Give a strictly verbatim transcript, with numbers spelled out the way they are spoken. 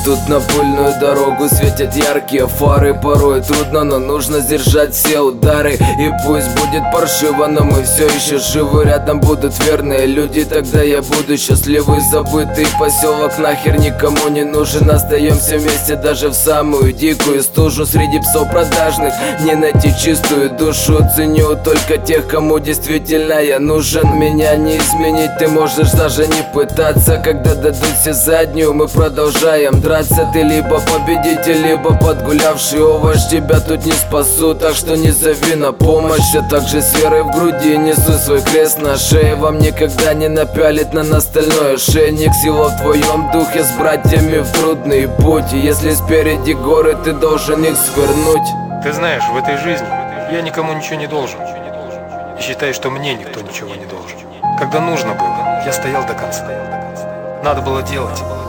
Тут на пыльную дорогу светят яркие фары. Порой трудно, но нужно сдержать все удары. И пусть будет паршиво, но мы все еще живы. Рядом будут верные люди, тогда я буду счастливый. Забытый поселок нахер никому не нужен. Остаемся вместе даже в самую дикую стужу. Среди псов продажных не найти чистую душу. Ценю только тех, кому действительно я нужен. Меня не изменить, ты можешь даже не пытаться. Когда дадут все заднюю, мы продолжаем драться. Ты либо победитель, либо подгулявший овощ. Тебя тут не спасу, так что не зови на помощь. Я также с верой в груди несу свой крест на шее. Вам никогда не напялит на нас стальной ошейник. Сила в твоем духе, с братьями в трудный путь. И если спереди горы, ты должен их свернуть. Ты знаешь, в этой жизни я никому ничего не должен. И считаю, что мне никто ничего не должен. Когда нужно было, я стоял до конца. Надо было делать.